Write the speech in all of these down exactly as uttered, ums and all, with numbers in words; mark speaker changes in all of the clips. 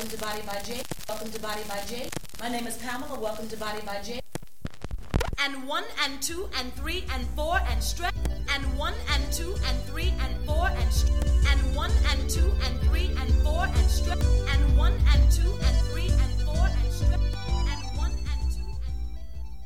Speaker 1: welcome to Body by J. Welcome to Body by J. My name is Pamela, welcome to Body by J. And one and two and three and four and stretch. And one and two and three and four and stretch. And one and two and three and four and stretch. And one and two and three and four and stretch. And one and two and...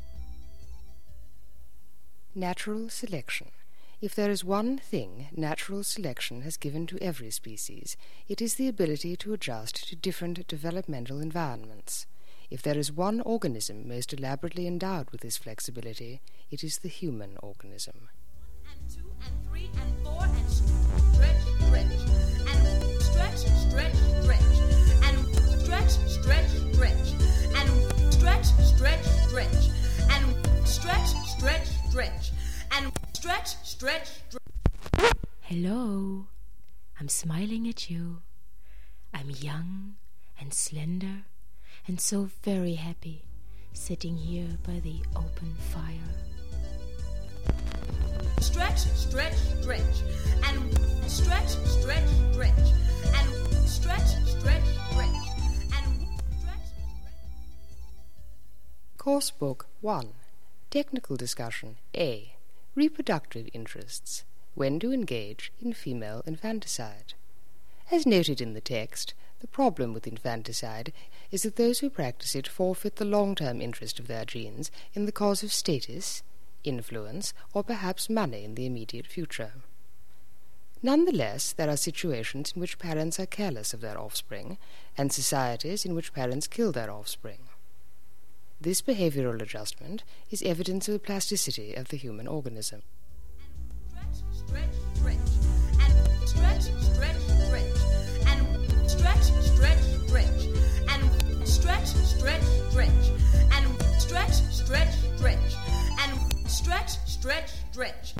Speaker 2: Natural selection. If there is one thing natural selection has given to every species, it is the ability to adjust to different developmental environments. If there is one organism most elaborately endowed with this flexibility, it is the human organism.
Speaker 1: And two and three and four and stretch, stretch, and stretch, stretch, stretch, and stretch, stretch, stretch, and stretch, stretch, stretch, and stretch, stretch, stretch, and stretch, stretch, stretch.
Speaker 3: Hello, I'm smiling at you. I'm young and slender and so very happy sitting here by the open fire.
Speaker 1: Stretch, stretch, stretch, and stretch, stretch, stretch, and stretch, stretch, stretch, and stretch, stretch.
Speaker 2: Course Book one. Technical Discussion A. Reproductive Interests. When to engage in female infanticide. As noted in the text, the problem with infanticide is that those who practice it forfeit the long-term interest of their genes in the cause of status, influence, or perhaps money in the immediate future. Nonetheless, there are situations in which parents are careless of their offspring, and societies in which parents kill their offspring. This behavioral adjustment is evidence of the plasticity of the human organism.
Speaker 1: Stretch, stretch, stretch, and stretch, stretch, stretch, and stretch, stretch, stretch, and stretch, stretch, stretch, and stretch, stretch, stretch, and stretch, stretch, stretch.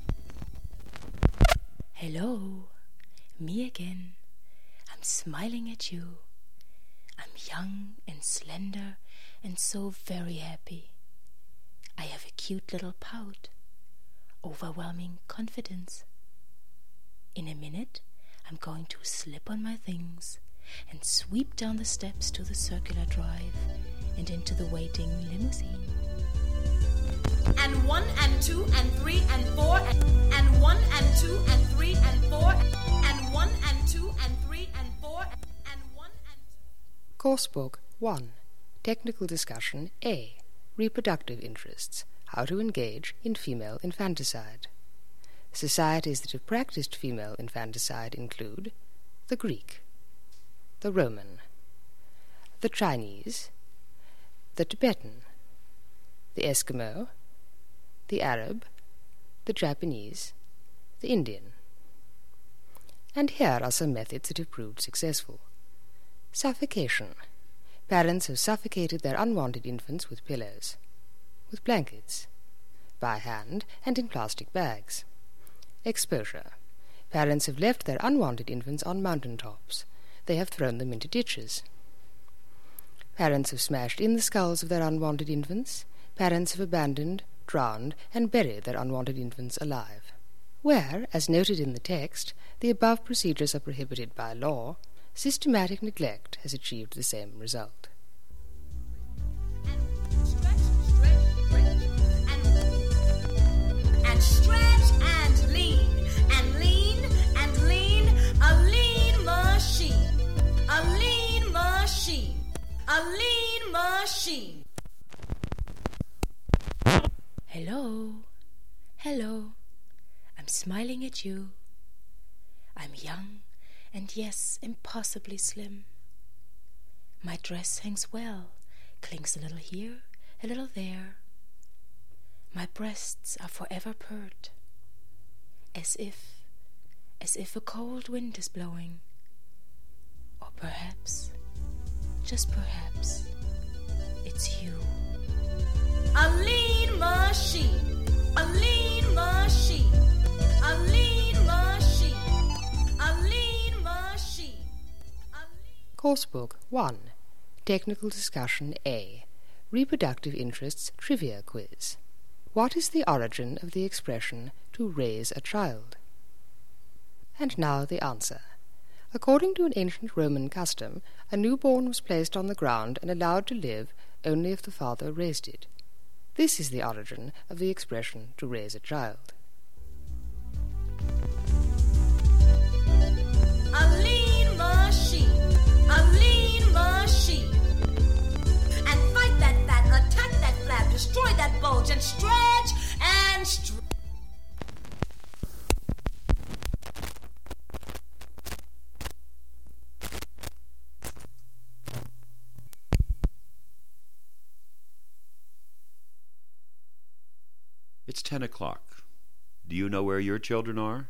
Speaker 3: Hello, me again. I'm smiling at you. I'm young and slender and so very happy. I have a cute little pout, overwhelming confidence. In a minute, I'm going to slip on my things and sweep down the steps to the circular drive and into the waiting limousine.
Speaker 1: And one and two and three and four and, and one and two and three and four and one and two and three and four and, and one and two.
Speaker 2: Course Book one. Technical Discussion A. Reproductive Interests. How to engage in female infanticide. Societies that have practiced female infanticide include the Greek, the Roman, the Chinese, the Tibetan, the Eskimo, the Arab, the Japanese, the Indian. And here are some methods that have proved successful. Suffocation. Parents have suffocated their unwanted infants with pillows, with blankets, by hand and in plastic bags. Exposure. Parents have left their unwanted infants on mountain tops. They have thrown them into ditches. Parents have smashed in the skulls of their unwanted infants. Parents have abandoned, drowned, and buried their unwanted infants alive. Where, as noted in the text, the above procedures are prohibited by law, systematic neglect has achieved the same result.
Speaker 1: And stretch, stretch, stretch, and, and stretch and lean, and lean, and lean, a lean machine, a lean machine, a lean machine.
Speaker 3: Hello, hello, I'm smiling at you. I'm young and yes, impossibly slim. My dress hangs well, clings a little here, a little there. My breasts are forever pert, as if, as if a cold wind is blowing. Or perhaps, just perhaps, it's you.
Speaker 1: A lean machine, a lean machine, a lean machine, a lean machine. A lean...
Speaker 2: Course Book one. Technical Discussion A. Reproductive Interests Trivia Quiz. What is the origin of the expression to raise a child? And now the answer. According to an ancient Roman custom, a newborn was placed on the ground and allowed to live only if the father raised it. This is the origin of the expression to raise a child.
Speaker 1: A lean machine, a lean machine. And fight that fat, attack that flab, destroy that bulge, and stretch and stretch.
Speaker 4: It's ten o'clock. Do you know where your children are?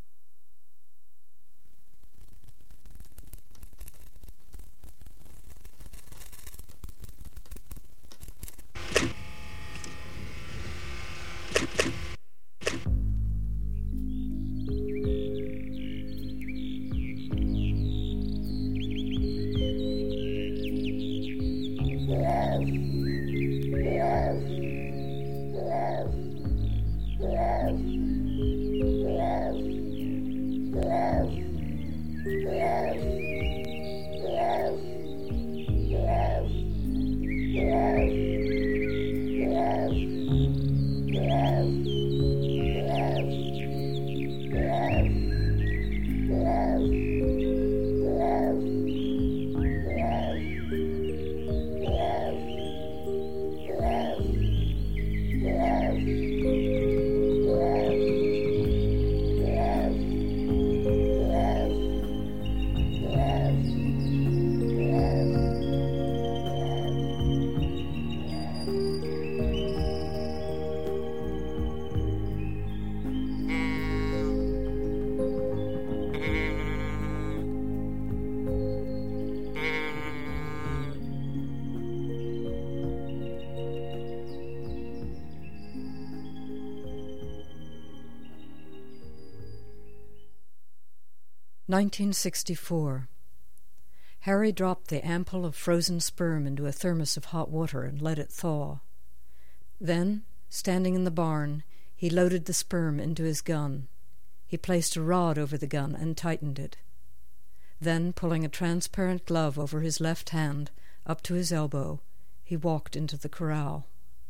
Speaker 5: nineteen sixty-four. Harry dropped the ampoule of frozen sperm into a thermos of hot water and let it thaw. Then, standing in the barn, he loaded the sperm into his gun. He placed a rod over the gun and tightened it. Then, pulling a transparent glove over his left hand, up to his elbow, he walked into the corral.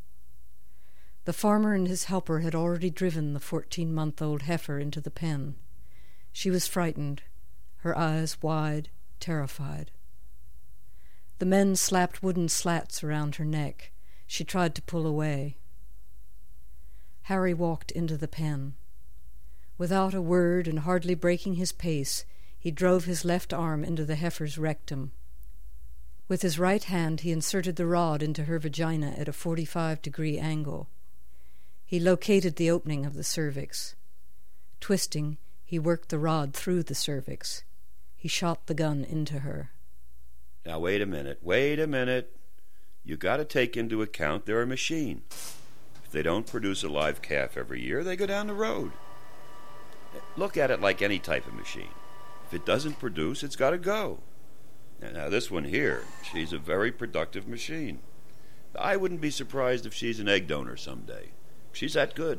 Speaker 5: The farmer and his helper had already driven the fourteen-month-old heifer into the pen. She was frightened, her eyes wide, terrified. The men slapped wooden slats around her neck. She tried to pull away. Harry walked into the pen. Without a word and hardly breaking his pace, he drove his left arm into the heifer's rectum. With his right hand he inserted the rod into her vagina at a forty-five degree angle. He located the opening of the cervix. Twisting, he worked the rod through the cervix. He shot the gun into her.
Speaker 4: Now, wait a minute, wait a minute. You got to take into account they're a machine. If they don't produce a live calf every year, they go down the road. Look at it like any type of machine. If it doesn't produce, it's got to go. Now, this one here, she's a very productive machine. I wouldn't be surprised if she's an egg donor someday. She's that good.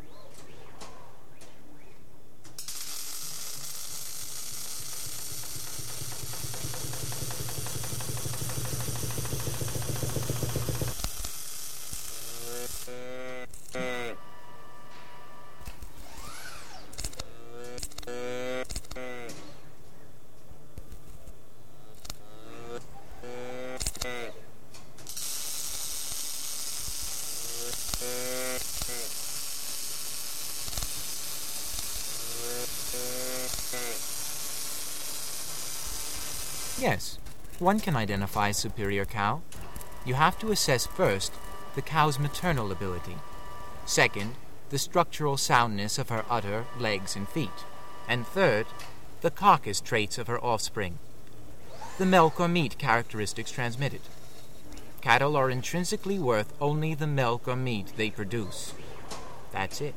Speaker 6: Yes, one can identify a superior cow. You have to assess first the cow's maternal ability. Second, the structural soundness of her udder, legs, and feet. And third, the carcass traits of her offspring. The milk or meat characteristics transmitted. Cattle are intrinsically worth only the milk or meat they produce. That's it.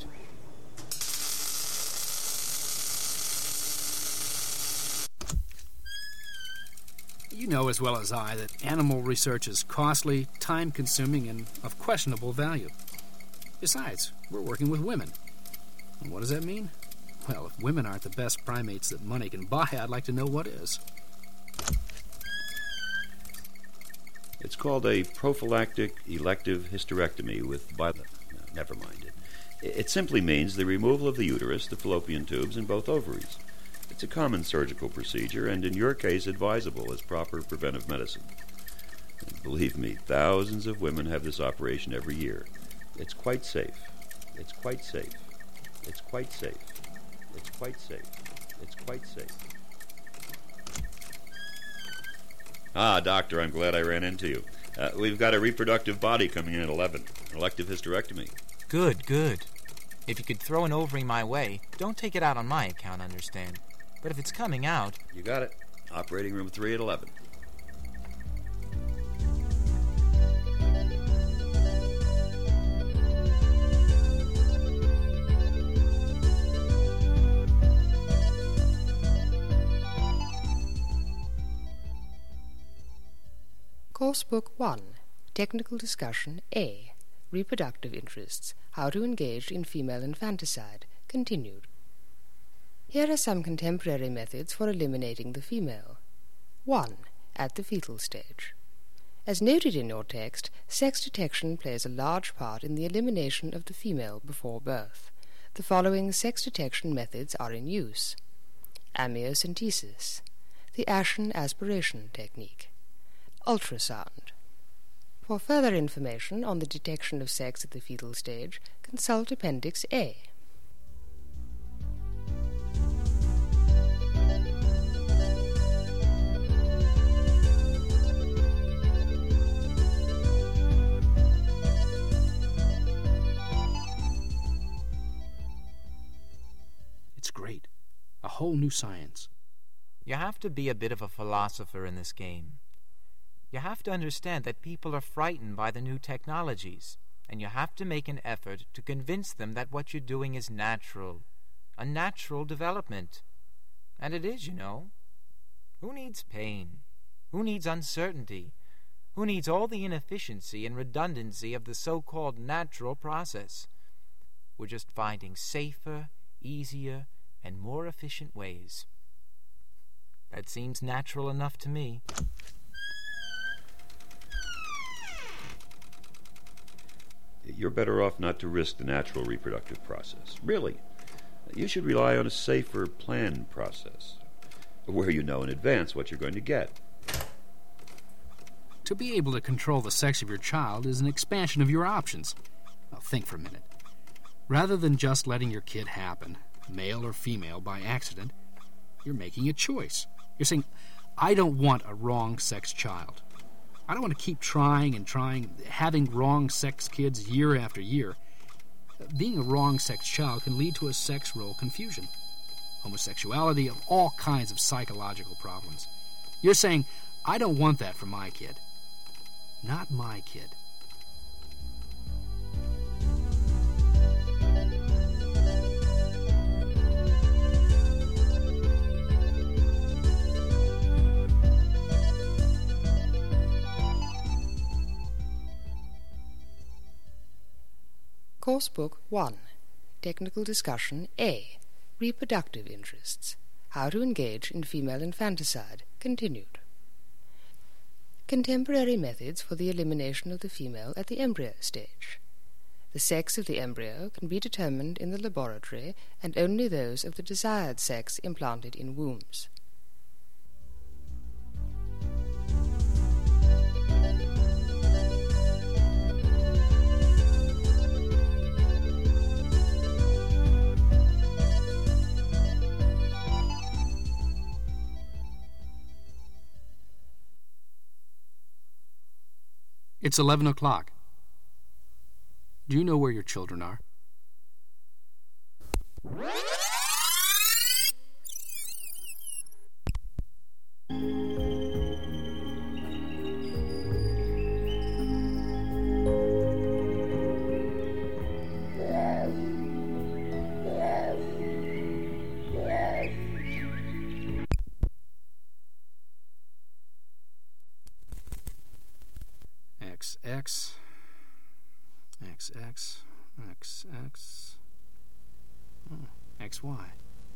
Speaker 7: You know as well as I that animal research is costly, time-consuming, and of questionable value. Besides, we're working with women. And what does that mean? Well, if women aren't the best primates that money can buy, I'd like to know what is.
Speaker 4: It's called a prophylactic elective hysterectomy with bi- no, never mind it. It simply means the removal of the uterus, the fallopian tubes, and both ovaries. It's a common surgical procedure, and in your case, advisable as proper preventive medicine. And believe me, thousands of women have this operation every year. It's quite safe. It's quite safe. It's quite safe. It's quite safe. It's quite safe. Ah, doctor, I'm glad I ran into you. Uh, we've got a reproductive body coming in at eleven. An elective hysterectomy.
Speaker 6: Good, good. If you could throw an ovary my way, don't take it out on my account, understand? But if it's coming out...
Speaker 4: You got it. Operating room three at eleven.
Speaker 2: Coursebook one, Technical Discussion A, Reproductive Interests, How to Engage in Female Infanticide, continued. Here are some contemporary methods for eliminating the female. one. At the fetal stage. As noted in your text, sex detection plays a large part in the elimination of the female before birth. The following sex detection methods are in use. Amniocentesis, the Ashen aspiration technique, ultrasound. For further information on the detection of sex at the fetal stage, consult Appendix A.
Speaker 7: It's great. A whole new science.
Speaker 6: You have to be a bit of a philosopher in this game. You have to understand that people are frightened by the new technologies, and you have to make an effort to convince them that what you're doing is natural, a natural development. And it is, you know. Who needs pain? Who needs uncertainty? Who needs all the inefficiency and redundancy of the so-called natural process? We're just finding safer, easier, and more efficient ways. That seems natural enough to me.
Speaker 4: You're better off not to risk the natural reproductive process. Really. You should rely on a safer, planned process, where you know in advance what you're going to get.
Speaker 7: To be able to control the sex of your child is an expansion of your options. Now, think for a minute. Rather than just letting your kid happen, male or female, by accident, you're making a choice. You're saying, I don't want a wrong-sex child. I don't want to keep trying and trying, having wrong-sex kids year after year. Being a wrong-sex child can lead to a sex role confusion, homosexuality, of all kinds of psychological problems. You're saying, I don't want that for my kid. Not my kid.
Speaker 2: Coursebook one, Technical Discussion A, Reproductive Interests, How to Engage in Female Infanticide, continued. Contemporary methods for the elimination of the female at the embryo stage. The sex of the embryo can be determined in the laboratory, and only those of the desired sex implanted in wombs.
Speaker 7: It's eleven o'clock. Do you know where your children are? X, X, X, X, X, X, oh, X, Y.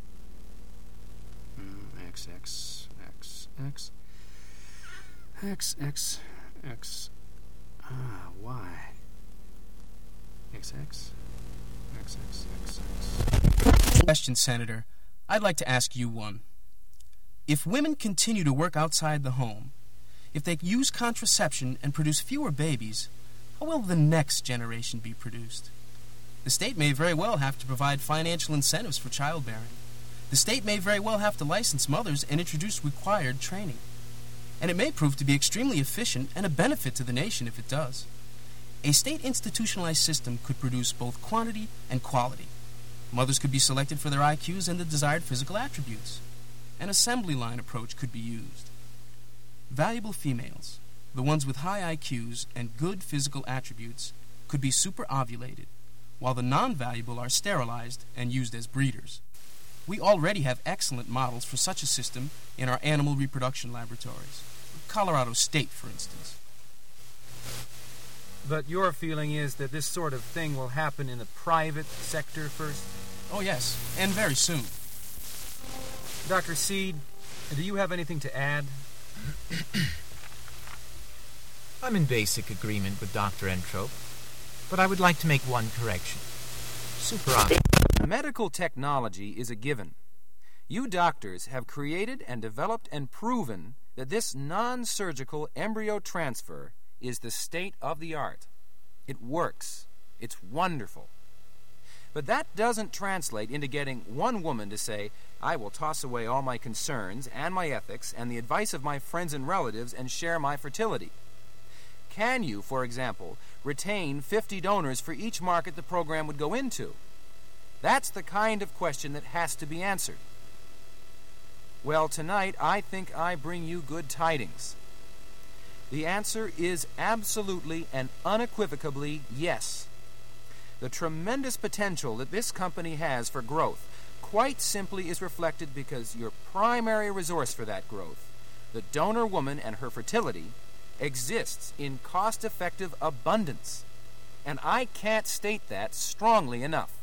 Speaker 7: Mm, X, X, X, X. X, X, X. Ah, Y. X, X. X, X, X, X.
Speaker 8: Question, Senator. I'd like to ask you one. If women continue to work outside the home, if they use contraception and produce fewer babies, how will the next generation be produced? The state may very well have to provide financial incentives for childbearing. The state may very well have to license mothers and introduce required training. And it may prove to be extremely efficient and a benefit to the nation if it does. A state institutionalized system could produce both quantity and quality. Mothers could be selected for their I Qs and the desired physical attributes. An assembly line approach could be used. Valuable females, the ones with high I Qs and good physical attributes, could be superovulated, while the non-valuable are sterilized and used as breeders. We already have excellent models for such a system in our animal reproduction laboratories. Colorado State, for instance.
Speaker 6: But your feeling is that this sort of thing will happen in the private sector first?
Speaker 8: Oh, yes, and very soon.
Speaker 6: Doctor Seed, do you have anything to add? I'm in basic agreement with Doctor Entrope, but I would like to make one correction. Superovulation. Medical technology is a given. You doctors have created and developed and proven that this non-surgical embryo transfer is the state of the art. It works. It's wonderful. But that doesn't translate into getting one woman to say, I will toss away all my concerns and my ethics and the advice of my friends and relatives and share my fertility. Can you, for example, retain fifty donors for each market the program would go into? That's the kind of question that has to be answered. Well, tonight I think I bring you good tidings. The answer is absolutely and unequivocally yes. The tremendous potential that this company has for growth quite simply is reflected because your primary resource for that growth, the donor woman and her fertility, exists in cost-effective abundance. And I can't state that strongly enough.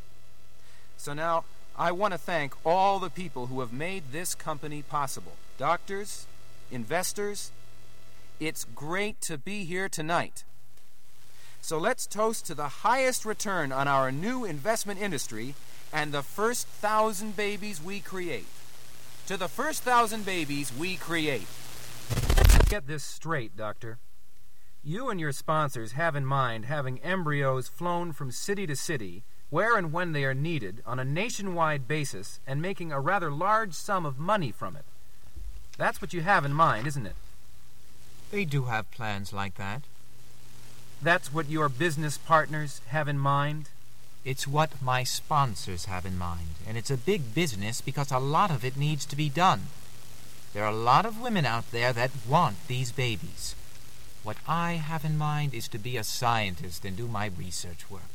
Speaker 6: So now, I want to thank all the people who have made this company possible. Doctors, investors, it's great to be here tonight. So let's toast to the highest return on our new investment industry and the first thousand babies we create. To the first thousand babies we create. Get this straight, Doctor. You and your sponsors have in mind having embryos flown from city to city, where and when they are needed, on a nationwide basis, and making a rather large sum of money from it. That's what you have in mind, isn't it? They do have plans like that. That's what your business partners have in mind? It's what my sponsors have in mind, and it's a big business because a lot of it needs to be done. There are a lot of women out there that want these babies. What I have in mind is to be a scientist and do my research work.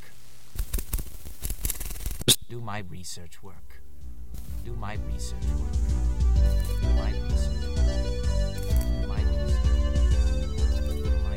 Speaker 6: Do my research work. Do my research work. Do my research work. Do my research work. Do my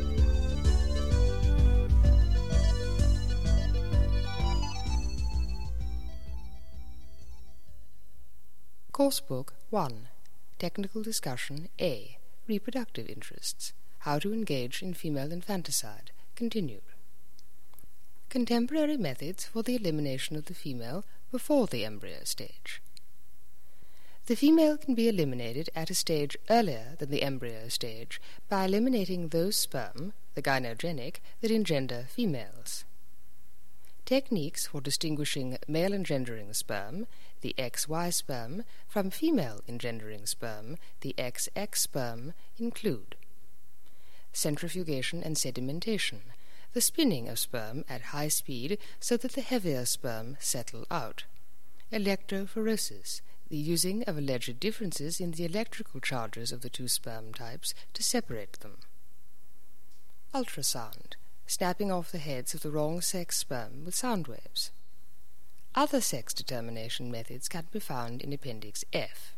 Speaker 2: Coursebook one. Technical Discussion A. Reproductive Interests. How to Engage in Female Infanticide. Continued. Contemporary methods for the elimination of the female before the embryo stage. The female can be eliminated at a stage earlier than the embryo stage by eliminating those sperm, the gynogenic, that engender females. Techniques for distinguishing male engendering sperm, the X Y sperm, from female engendering sperm, the X X sperm, include centrifugation and sedimentation, the spinning of sperm at high speed so that the heavier sperm settle out; electrophoresis, the using of alleged differences in the electrical charges of the two sperm types to separate them; ultrasound, snapping off the heads of the wrong sex sperm with sound waves. Other sex determination methods can be found in Appendix F.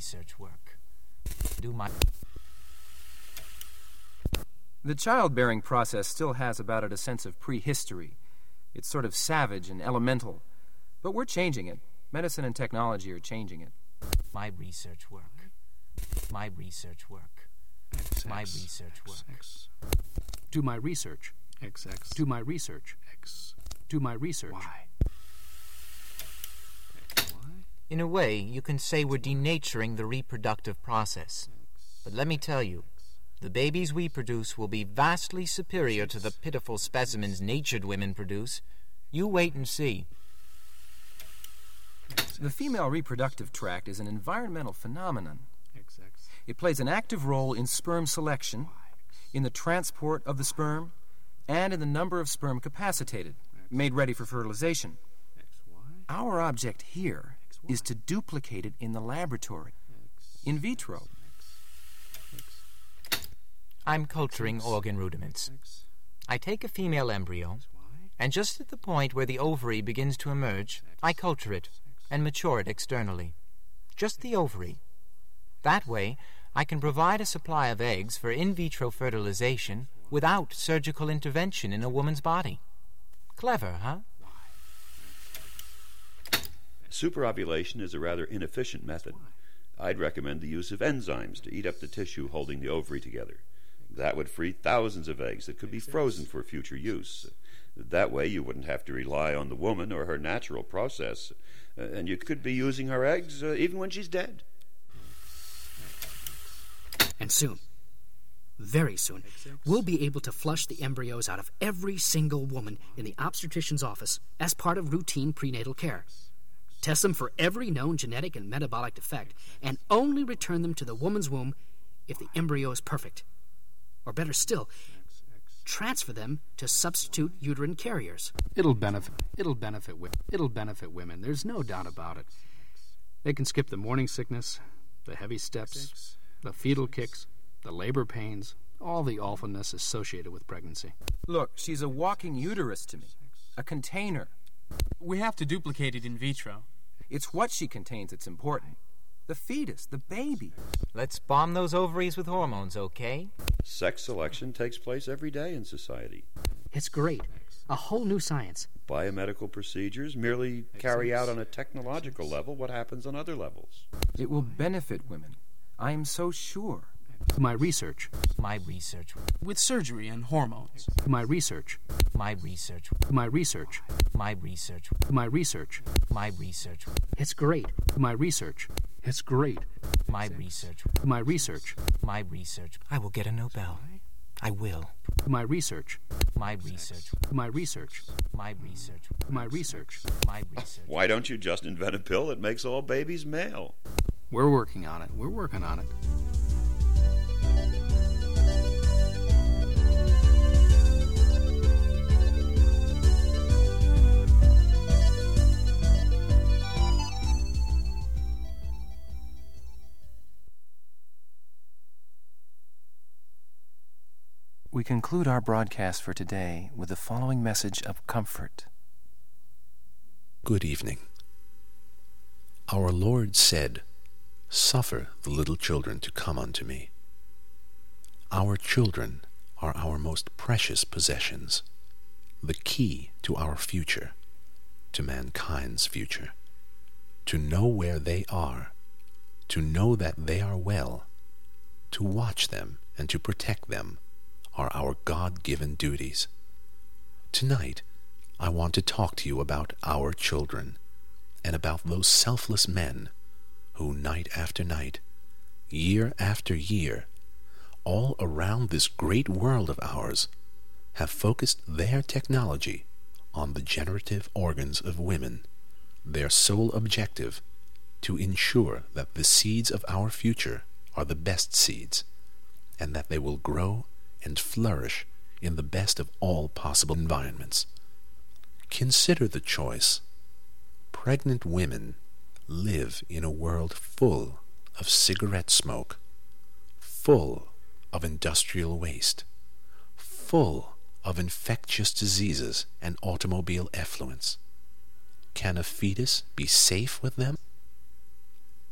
Speaker 6: research work. Do my...
Speaker 9: The childbearing process still has about it a sense of prehistory. It's sort of savage and elemental. But we're changing it. Medicine and technology are changing it.
Speaker 6: My research work. My research work.
Speaker 7: X X,
Speaker 6: My research work.
Speaker 7: X X. Do my research. X X. Do my research. X. Do my research. Y. X, Y.
Speaker 6: In a way, you can say we're denaturing the reproductive process. But let me tell you, the babies we produce will be vastly superior to the pitiful specimens natured women produce. You wait and see.
Speaker 9: The female reproductive tract is an environmental phenomenon. It plays an active role in sperm selection, in the transport of the sperm, and in the number of sperm capacitated, made ready for fertilization. Our object here is to duplicate it in the laboratory, in vitro.
Speaker 6: I'm culturing organ rudiments. I take a female embryo, and just at the point where the ovary begins to emerge, I culture it and mature it externally. Just the ovary. That way, I can provide a supply of eggs for in vitro fertilization without surgical intervention in a woman's body. Clever, huh?
Speaker 4: Superovulation is a rather inefficient method. I'd recommend the use of enzymes to eat up the tissue holding the ovary together. That would free thousands of eggs that could be frozen for future use. That way you wouldn't have to rely on the woman or her natural process, and you could be using her eggs uh, even when she's dead.
Speaker 7: And soon, very soon, we'll be able to flush the embryos out of every single woman in the obstetrician's office as part of routine prenatal care. Test them for every known genetic and metabolic defect, and only return them to the woman's womb if the embryo is perfect. Or better still, transfer them to substitute uterine carriers. It'll benefit. It'll benefit women. It'll benefit women. There's no doubt about it. They can skip the morning sickness, the heavy steps, the fetal kicks, the labor pains, all the awfulness associated with pregnancy.
Speaker 9: Look, she's a walking uterus to me, a container.
Speaker 8: We have to duplicate it in vitro.
Speaker 9: It's what she contains that's important. The fetus, the baby.
Speaker 6: Let's bomb those ovaries with hormones, okay?
Speaker 4: Sex selection takes place every day in society.
Speaker 7: It's great. A whole new science.
Speaker 4: Biomedical procedures merely carry out on a technological level what happens on other levels.
Speaker 9: It will benefit women. I am so sure.
Speaker 7: My research.
Speaker 6: My research.
Speaker 8: With surgery and hormones.
Speaker 7: My research.
Speaker 6: My research.
Speaker 7: My research.
Speaker 6: My research.
Speaker 7: My research.
Speaker 6: My research.
Speaker 7: It's great. My research. It's great.
Speaker 6: My research.
Speaker 7: My research.
Speaker 6: My research. I will get a Nobel. I will.
Speaker 7: My research.
Speaker 6: My research.
Speaker 7: My research.
Speaker 6: My research.
Speaker 7: My research.
Speaker 6: My research.
Speaker 4: Why don't you just invent a pill that makes all babies male?
Speaker 7: We're working on it. We're working on it.
Speaker 9: We conclude our broadcast for today with the following message of comfort.
Speaker 10: Good evening. Our Lord said, "Suffer the little children to come unto me." Our children are our most precious possessions, the key to our future, to mankind's future. To know where they are, to know that they are well, to watch them and to protect them are our God-given duties. Tonight, I want to talk to you about our children and about those selfless men who night after night, year after year, all around this great world of ours, have focused their technology on the generative organs of women, their sole objective to ensure that the seeds of our future are the best seeds, and that they will grow and flourish in the best of all possible environments. Consider the choice. Pregnant women live in a world full of cigarette smoke, full of industrial waste, full of infectious diseases and automobile effluents. Can a fetus be safe with them?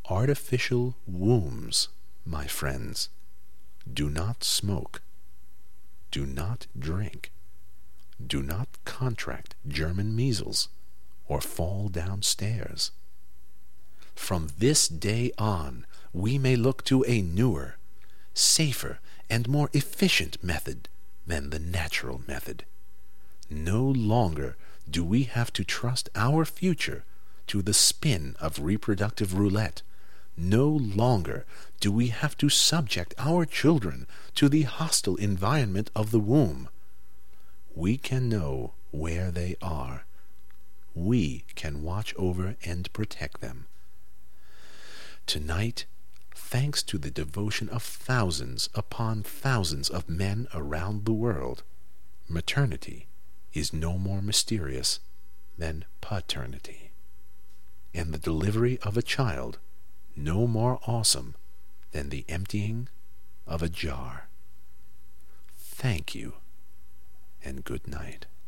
Speaker 10: artificial wombs, my friends. Do not smoke. Do not drink. Do not contract German measles or fall downstairs. From this day on, we may look to a newer, safer, and more efficient method than the natural method. No longer do we have to trust our future to the spin of reproductive roulette. No longer do we have to subject our children to the hostile environment of the womb. We can know where they are. We can watch over and protect them. Tonight, thanks to the devotion of thousands upon thousands of men around the world, maternity is no more mysterious than paternity, and the delivery of a child no more awesome than the emptying of a jar. Thank you, and good night.